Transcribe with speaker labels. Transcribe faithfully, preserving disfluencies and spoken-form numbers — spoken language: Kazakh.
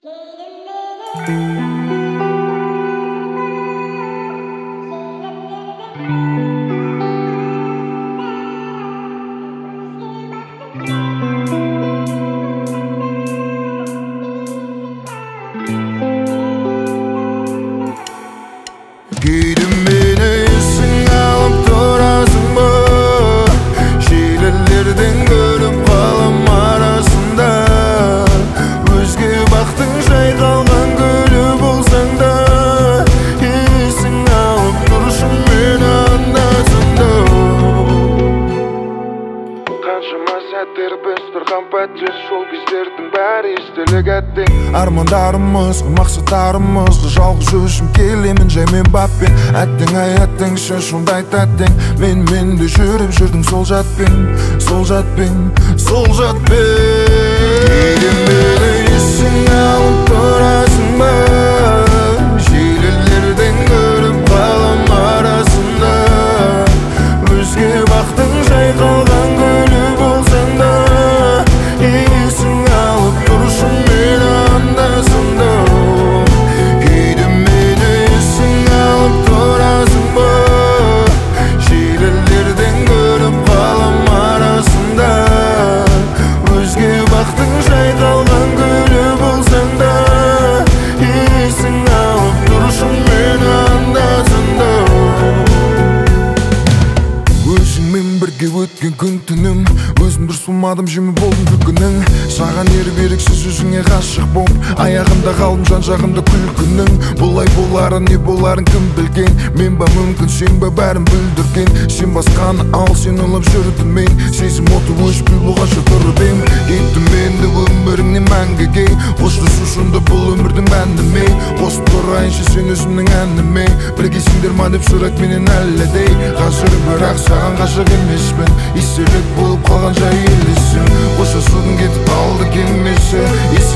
Speaker 1: Giydim beni üstün alıp durasın mı? Şiirlerden görüp kalam arasında Özge baktın şey kalgan gülü bulsan da Üstün alıp duruşun beni andasında Kanşıma sәттер біз тұрған пәтер Сол кездердің бәрі естелік әттең Армандарымыз, мақсаттарымыз Жалғыз өзім келемін жаймен баппен Әттең ай әттең шашымдай тәттең Мен менде жүріп жүрдің сол жатпен Сол жатпен, сол жатпен Кейден бері есің алып тұрасың ба Желілерден көріп қалам арасында Өзге бақтың жай қалған гүлі болсаң да Есің алып тұрышың мені анда-санда Кейде мені есің алып тұрасың ба Желілерден көріп қалам арасында Өзге бақтың жай қалған гүлі болсаң да Есің алып тұрышың мені анда-санда Өзіңмен бірге өткен күн түнім Өзім дұрыс болмадым жемі болдым күлкінің Саған еріп еріксіз өзіңе ғашық болып Аяғында қалдым жан жағымда күлкінің Бұлай боларын не боларын кім білген Мен ба мүмкін сен ба бәрін бүлдірген Сен басқаны ал сен ұлып жүрдім мен Сезім оты өшпей болғанша тұрып ем Кеттім енді өміріңнен мәңгіге Қоштасушында бұл өмірдің мәні ме Қосып тұрайыншы сен өзімнің әніме Біргесіңдер ма деп сұрақ менен әлі дей Қазір бірақ саған ғашық емеспін Естелік болып қалған жай елесің Қоштасудың кетіп қалды кемесі